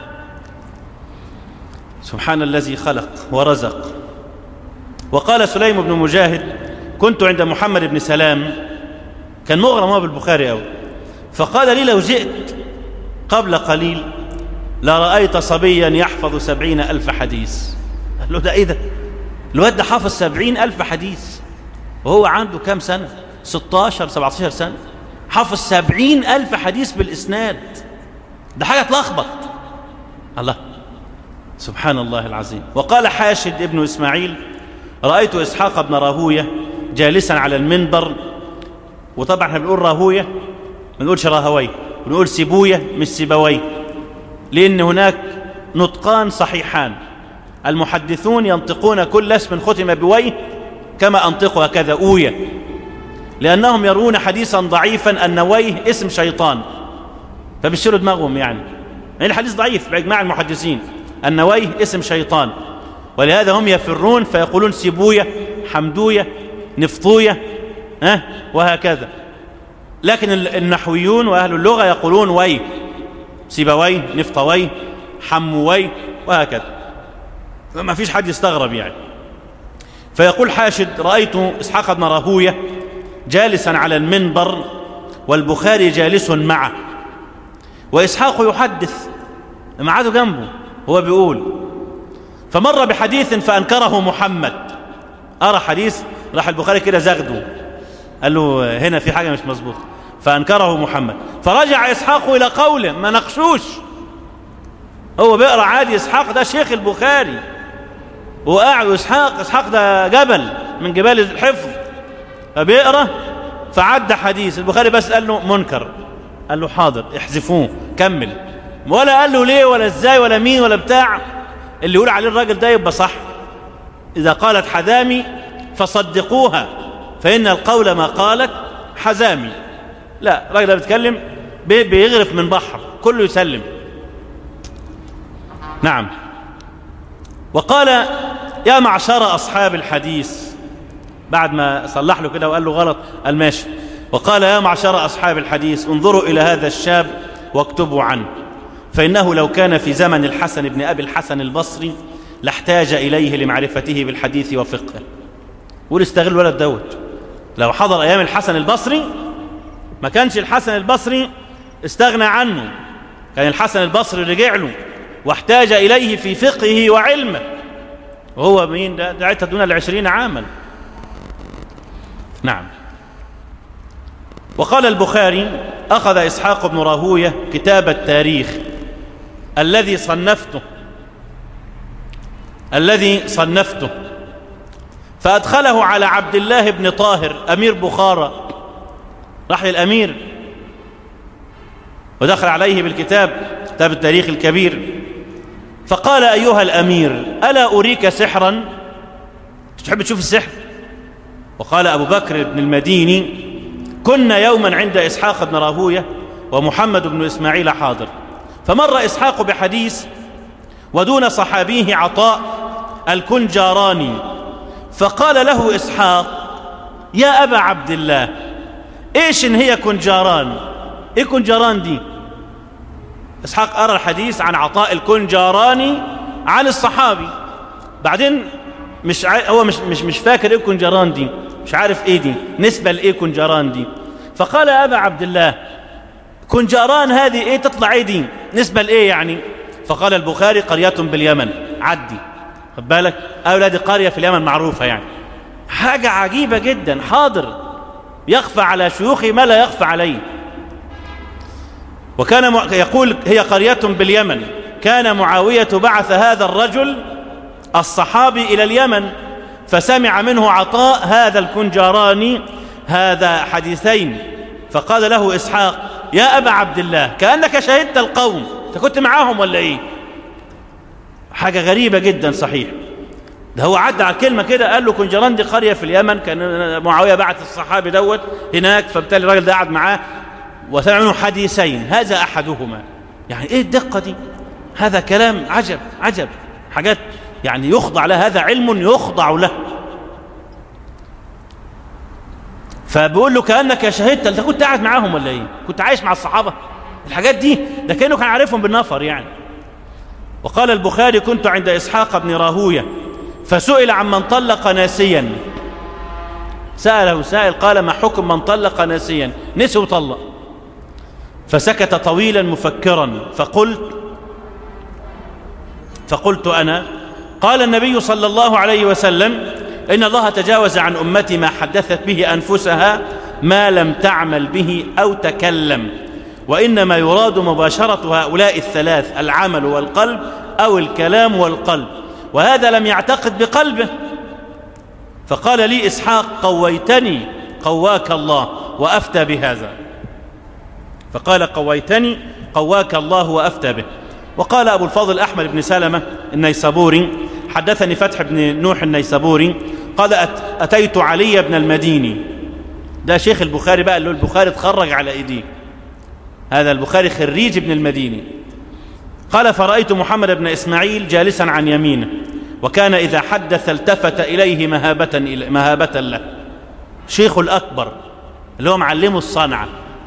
سبحان الذي خلق ورزق. وقال سليم بن مجاهد كنت عند محمد بن سلام، كان مغرم هو بالبخاري قوي، فقال لي لو جئت قبل قليل لرأيت صبيا يحفظ سبعين ألف حديث. قال له ده ايه ده؟ الواد ده حافظ سبعين ألف حديث وهو عنده كام سنة؟ ستاشر سبعتاشر سنة، حافظ سبعين ألف حديث بالإسناد، ده حاجة تلخبط. الله، سبحان الله العظيم. وقال حاشد ابن إسماعيل رأيت إسحاق بن راهوية جالسا على المنبر، وطبعا احنا بنقول راهوية، ما بنقولش راهوي، بنقول سيبوية مش سيبوي، لأن هناك نطقان صحيحان، المحدثون ينطقون كل اسم ختم بويه كما أنطقوا هكذا أوية، لأنهم يرون حديثا ضعيفا أن ويه اسم شيطان، فبشروا دماغهم يعني يعني الحديث ضعيف بإجماع المحدثين أن ويه اسم شيطان، ولهذا هم يفرون فيقولون سيبوية، حمدوية، نفطوية، ها وهكذا. لكن النحويون وأهل اللغة يقولون ويه، سيبويه، نفطويه، حمويه، وهكذا، فما فيش حد يستغرب يعني. فيقول حاشد رأيت إسحاق بن راهوية جالسا على المنبر والبخاري جالس معه، وإسحاق يحدث معاده جنبه، هو بيقول فمر بحديث فأنكره محمد، أرى حديث راح البخاري كده زغده، قال له هنا في حاجة مش مظبوطة، فأنكره محمد، فرجع إسحاق إلى قوله، ما نقشوش، هو بيقرأ عادي، إسحاق ده شيخ البخاري وقاعد، إسحاق إسحاق ده جبل من جبال الحفظ، فبيقرأ فعد حديث البخاري بس قال له منكر، قال له حاضر احذفوه كمل، ولا قال له ليه ولا ازاي ولا مين ولا بتاع، اللي يقول عليه الراجل ده يبقى صح، إذا قالت حذامي فصدقوها فإن القول ما قالت حزامي. لا، الراجل ده بيتكلم بيغرف من بحر كله يسلم. نعم. وقال يا معشر أصحاب الحديث، بعد ما صلح له كده وقال له غلط قال ماشي، وقال يا معشر أصحاب الحديث انظروا إلى هذا الشاب واكتبوا عنه، فإنه لو كان في زمن الحسن بن أبي الحسن البصري لاحتاج إليه لمعرفته بالحديث وفقه. قول استغل الولد دوت، لو حضر أيام الحسن البصري ما كانش الحسن البصري استغنى عنه، كان الحسن البصري رجع له واحتاج إليه في فقهه وعلمه، وهو مين ده؟ دعيته دون العشرين عاما. نعم. وقال البخاري أخذ إسحاق بن راهوية كتاب التاريخ الذي صنفته الذي صنفته فأدخله على عبد الله بن طاهر أمير بخارى، راح للأمير ودخل عليه بالكتاب، كتاب التاريخ الكبير، فقال أيها الأمير ألا أريك سحرا؟ تحب تشوف السحر؟ وقال أبو بكر بن المديني كنا يوما عند إسحاق بن راهوية ومحمد بن إسماعيل حاضر، فمر إسحاق بحديث ودون صحابيه عطاء الكنجاراني، فقال له إسحاق يا أبا عبد الله إيش إن هي كنجاران؟ إيه كنجاران دي؟ إسحاق أرى الحديث عن عطاء الكنجاراني عن الصحابي، بعدين مش عا... هو مش مش مش فاكر إيه كنجاران دي، مش عارف إيه دي، نسبة لإيه كنجاران دي، فقال يا أبا عبد الله كنجاران هذه إيه تطلع إيه دي نسبة لإيه يعني؟ فقال البخاري قرية باليمن. عدي خد بالك، أولاد قرية في اليمن معروفة يعني. حاجة عجيبة جدا، حاضر يخفى على شيوخه ما لا يخفى عليه. وكان يقول هي قرية باليمن، كان معاوية بعث هذا الرجل الصحابي إلى اليمن، فسمع منه عطاء هذا الكنجاراني هذا حديثين، فقال له إسحاق يا أبا عبد الله كأنك شهدت القوم، أنت كنت معاهم ولا إيه؟ حاجة غريبة جدا صحيح. ده هو عدى على الكلمة كده، قال له كنجران دي قرية في اليمن، كان معاوية بعث الصحابي دوت هناك، فبالتالي الراجل ده قعد معاه وسمع منه حديثين، هذا أحدهما. يعني إيه الدقة دي؟ هذا كلام عجب عجب، حاجات يعني يخضع له، هذا علم يخضع له. فبيقول له كأنك شهدت، انت كنت قاعد معاهم ولا ايه؟ كنت عايش مع الصحابة؟ الحاجات دي ده كأنه كان عارفهم بالنفر يعني. وقال البخاري كنت عند إسحاق بن راهوية فسئل عن من طلق ناسيا، سأله سائل قال ما حكم من طلق ناسيا، نسي وطلق، فسكت طويلا مفكرا، فقلت فقلت أنا قال النبي صلى الله عليه وسلم إن الله تجاوز عن أمتي ما حدثت به أنفسها ما لم تعمل به أو تكلم، وإنما يراد مباشرة هؤلاء الثلاث، العمل والقلب أو الكلام والقلب، وهذا لم يعتقد بقلبه. فقال لي إسحاق قويتني قواك الله وأفتى بهذا، فقال قويتني قواك الله وأفتى به. وقال أبو الفضل أحمد بن سلمة النيسابوري حدثني فتح بن نوح النيسابوري قال أتيت علي بن المديني، ده شيخ البخاري بقى اللي البخاري اتخرج على ايديه، هذا البخاري خريج ابن المديني. قال فرأيت محمد بن إسماعيل جالسا عن يمينه، وكان إذا حدث التفت إليه مهابة, مهابة له، شيخ الأكبر اللي هو معلمه الصنعة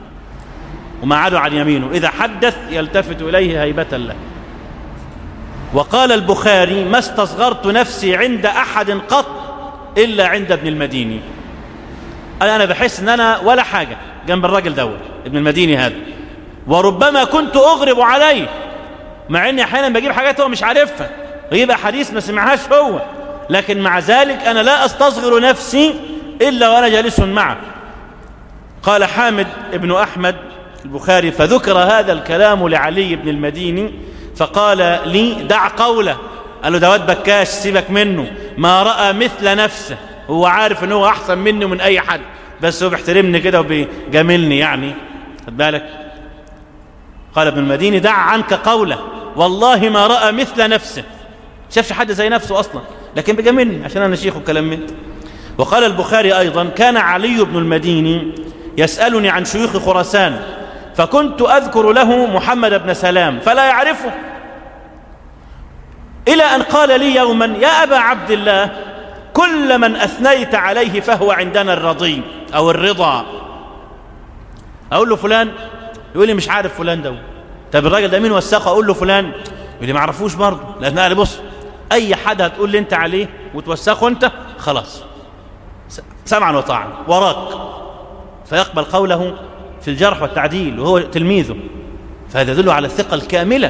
ومعاده عن يمينه، إذا حدث يلتفت إليه هيبة له. وقال البخاري ما استصغرت نفسي عند أحد قط إلا عند ابن المديني، أنا بحس أن أنا ولا حاجة جنب الراجل دوت ابن المديني هذا، وربما كنت أغرب عليه، مع أني أحيانا بجيب حاجات هو مش عارفها، ويجيب حديث ما سمعهاش هو، لكن مع ذلك أنا لا أستصغر نفسي إلا وأنا جالس معه. قال حامد ابن أحمد البخاري فذكر هذا الكلام لعلي بن المديني فقال لي دع قوله، قال له دوات بكاش سيبك منه، ما رأى مثل نفسه، هو عارف أنه هو أحسن مني ومن أي حد، بس هو بيحترمني كده وبيجاملني يعني، خد بالك. قال ابن المديني دع عنك قوله، والله ما رأى مثل نفسه، شافش حد زي نفسه أصلا، لكن بيجاملني عشان أنا شيخ وكلام منه. وقال البخاري أيضا كان علي بن المديني يسألني عن شيوخ خراسان، فكنت أذكر له محمد بن سلام فلا يعرفه، إلى أن قال لي يوما يا أبا عبد الله كل من أثنيت عليه فهو عندنا الرضي أو الرضا. أقول له فلان، يقول لي مش عارف فلان ده. طب الراجل ده مين وثقه؟ أقول له فلان، يقول لي ما عرفوش برضه، لأن قال لي بص أي حد هتقول لي أنت عليه وتوثقه أنت خلاص سمعا وطاعا وراك، فيقبل قوله في الجرح والتعديل وهو تلميذه، فهذا يدل على الثقة الكاملة.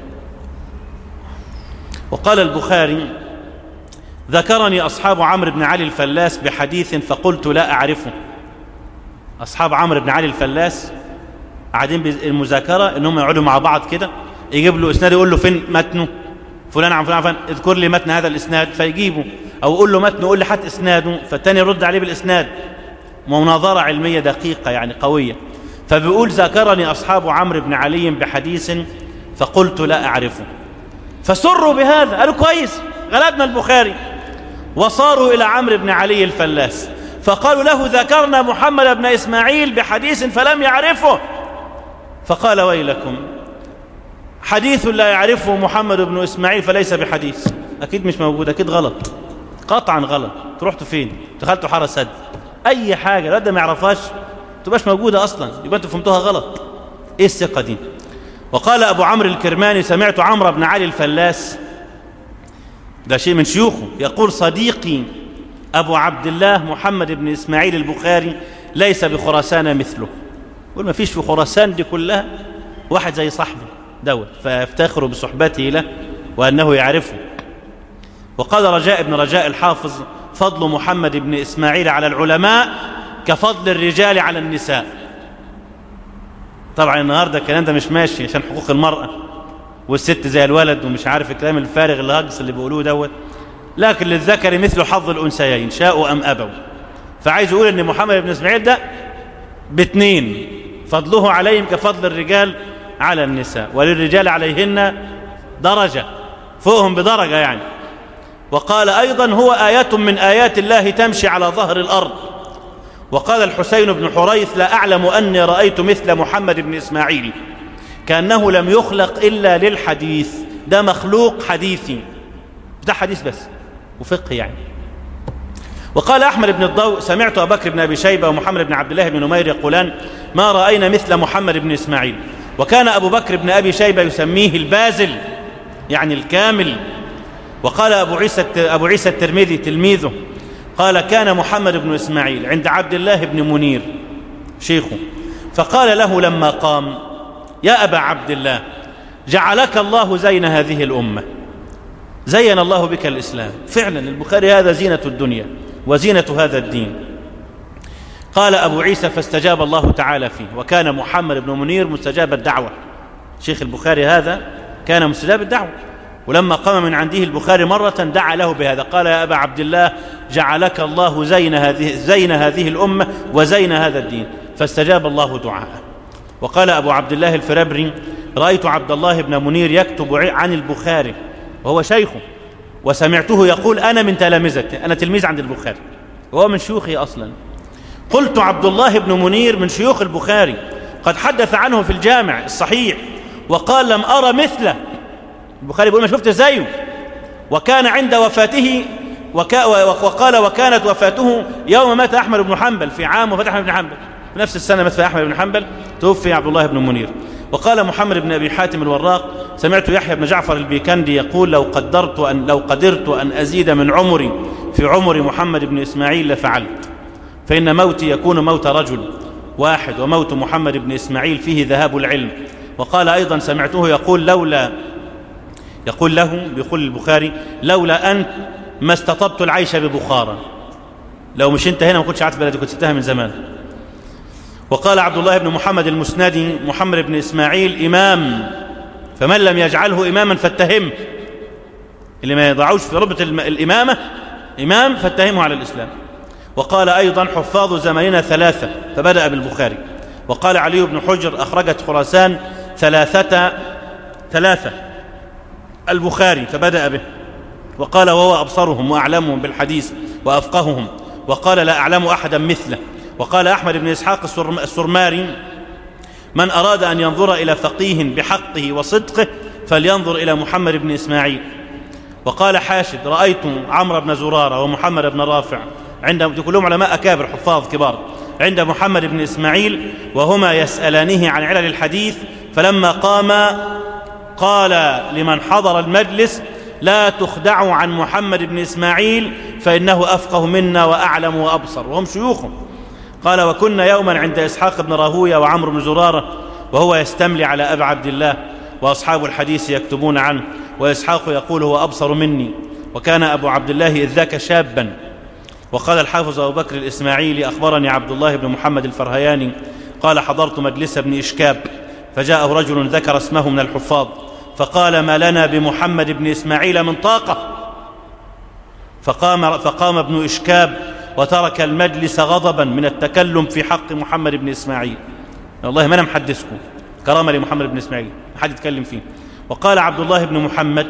وقال البخاري ذكرني أصحاب عمرو بن علي الفلاس بحديث فقلت لا أعرفه. أصحاب عمرو بن علي الفلاس قاعدين بالمذاكرة إنهم يقعدوا مع بعض كده، يجيب له إسناد يقول له فين متنه فلان عن فلان عن فلان، اذكر لي متن هذا الإسناد فيجيبه، أو يقول له متنه يقول لي حتى إسناده، فالتاني يرد عليه بالإسناد، مناظرة علمية دقيقة يعني قوية. فبيقول ذكرني أصحاب عمرو بن علي بحديث فقلت لا أعرفه، فسروا بهذا، قالوا كويس غلبنا البخاري، وصاروا إلى عمرو بن علي الفلاس فقالوا له ذكرنا محمد بن إسماعيل بحديث فلم يعرفه، فقال ويلكم حديث لا يعرفه محمد بن إسماعيل فليس بحديث، أكيد مش موجود، أكيد غلط، قطعا غلط. رحتوا فين؟ دخلتوا حارة سد، أي حاجة لا ده ما يعرفهاش تبقاش موجودة أصلا، يبقى أنتوا فهمتوها غلط. إيه الثقة دي؟ وقال أبو عمرو الكرماني سمعت عمرو بن علي الفلاس، ده شيء من شيوخه، يقول صديقي أبو عبد الله محمد بن إسماعيل البخاري ليس بخراسان مثله. يقول ما فيش في خراسان دي كلها واحد زي صاحبه دوت، فيفتخر بصحبته له وأنه يعرفه. وقال رجاء بن رجاء الحافظ: فضل محمد بن إسماعيل على العلماء كفضل الرجال على النساء. طبعا النهارده الكلام ده مش ماشي عشان حقوق المرأة والست زي الولد ومش عارف الكلام الفارغ الهجص اللي بيقولوه دوت، لكن للذكر مثل حظ الأنثيين شاءوا أم أبوا. فعايز يقول ان محمد بن إسماعيل ده باثنين، فضله عليهم كفضل الرجال على النساء، وللرجال عليهن درجة، فوقهم بدرجة يعني. وقال أيضا: هو آية من آيات الله تمشي على ظهر الأرض. وقال الحسين بن حريث: لا أعلم أني رأيت مثل محمد بن إسماعيل، كأنه لم يخلق إلا للحديث. ده مخلوق حديثي، ده حديث بس وفقه يعني. وقال أحمد بن الضوء: سمعت أبا بكر بن أبي شيبة ومحمد بن عبد الله بن نمير يقولان: ما رأينا مثل محمد بن إسماعيل. وكان أبو بكر بن أبي شيبة يسميه البازل يعني الكامل. وقال أبو عيسى أبو عيسى الترمذي تلميذه قال: كان محمد بن إسماعيل عند عبد الله بن منير شيخه، فقال له لما قام: يا أبا عبد الله، جعلك الله زين هذه الأمة، زين الله بك الإسلام. فعلا البخاري هذا زينة الدنيا وزينة هذا الدين. قال أبو عيسى: فاستجاب الله تعالى فيه. وكان محمد بن منير مستجاب الدعوة، شيخ البخاري هذا كان مستجاب الدعوة. ولما قام من عنده البخاري مرة دعا له بهذا، قال: يا أبا عبد الله، جعلك الله زين هذه, زين هذه الأمة وزين هذا الدين، فاستجاب الله دعاءه. وقال أبو عبد الله الفرابري: رأيت عبد الله بن منير يكتب عن البخاري وهو شيخه، وسمعته يقول: أنا من تلامذته، أنا تلميذ عند البخاري، وهو من شيوخي أصلا. قلت: عبد الله بن منير من شيوخ البخاري، قد حدث عنه في الجامع الصحيح وقال: لم أرى مثله. البخاري بيقول: ما شفت زيه. وكان عند وفاته وكا وقال: وكانت وفاته يوم مات أحمد بن حنبل، في عام وفاة أحمد بن حنبل، في نفس السنة مات أحمد بن حنبل توفي عبد الله بن منير. وقال محمد بن أبي حاتم الوراق: سمعت يحيى بن جعفر البيكندي يقول: لو قدرت أن لو قدرت أن أزيد من عمري في عمر محمد بن إسماعيل لفعلت، فإن موتي يكون موت رجل واحد، وموت محمد بن إسماعيل فيه ذهاب العلم. وقال أيضا: سمعته يقول لولا يقول له بيقول البخاري: لولا أنت ما استطبت العيش ببخارى، لو مش أنت هنا ما كنتش عارف بلدي، كنت سبتها من زمان. وقال عبد الله بن محمد المسندي: محمد بن إسماعيل إمام، فمن لم يجعله إماما فاتهم، اللي ما يضعوش في ربط الإمامة إمام فاتهمه على الإسلام. وقال أيضا: حفاظ زماننا ثلاثة، فبدأ بالبخاري. وقال علي بن حجر: أخرجت خراسان ثلاثة ثلاثة البخاري، فبدأ به. وقال: وهو أبصرهم وأعلمهم بالحديث وأفقههم. وقال: لا أعلم أحدا مثله. وقال أحمد بن إسحاق السرماري: من أراد أن ينظر إلى فقيه بحقه وصدقه فلينظر إلى محمد بن إسماعيل. وقال حاشد: رأيت عمرو بن زرارة ومحمد بن رافع عند كلهم علماء أكابر حفاظ كبار عند محمد بن إسماعيل وهما يسألانه عن علل الحديث، فلما قام قال لمن حضر المجلس: لا تخدعوا عن محمد بن إسماعيل فإنه أفقه منا وأعلم وأبصر، وهم شيوخهم. قال: وكنا يوما عند إسحاق بن راهوية وعمرو بن زرارة وهو يستملي على أبي عبد الله، وأصحاب الحديث يكتبون عنه، وإسحاق يقول: هو أبصر مني. وكان أبو عبد الله إذ ذاك شابا. وقال الحافظ أبو بكر الإسماعيلي: أخبرني عبد الله بن محمد الفرهياني قال: حضرت مجلس ابن إشكاب، فجاءه رجل ذكر اسمه من الحفاظ، فقال: ما لنا بمحمد بن إسماعيل من طاقة. فقام, فقام ابن إشكاب وترك المجلس غضبا من التكلم في حق محمد بن إسماعيل. والله ما أنا محدثكم، كرامة لمحمد بن إسماعيل ما حد يتكلم فيه. وقال عبد الله بن محمد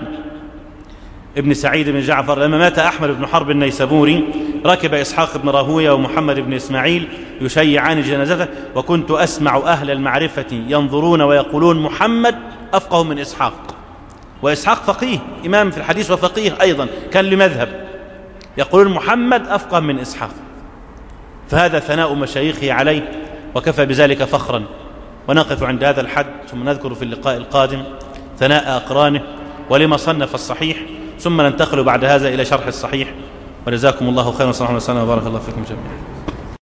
ابن سعيد بن جعفر: لما مات أحمد بن حرب النيسابوري ركب إسحاق بن راهوية ومحمد بن إسماعيل يشيعان جنازته، وكنت أسمع أهل المعرفة ينظرون ويقولون: محمد أفقه من إسحاق. وإسحاق فقيه، إمام في الحديث وفقيه أيضا، كان لمذهب، يقولون محمد أفقه من إسحاق. فهذا ثناء مشايخه عليه، وكفى بذلك فخرا. ونقف عند هذا الحد، ثم نذكر في اللقاء القادم ثناء أقرانه ولما صنف الصحيح، ثم ننتقل بعد هذا إلى شرح الصحيح. وجزاكم الله خيرا، صلى الله عليه وسلم، وبارك الله فيكم جميعا.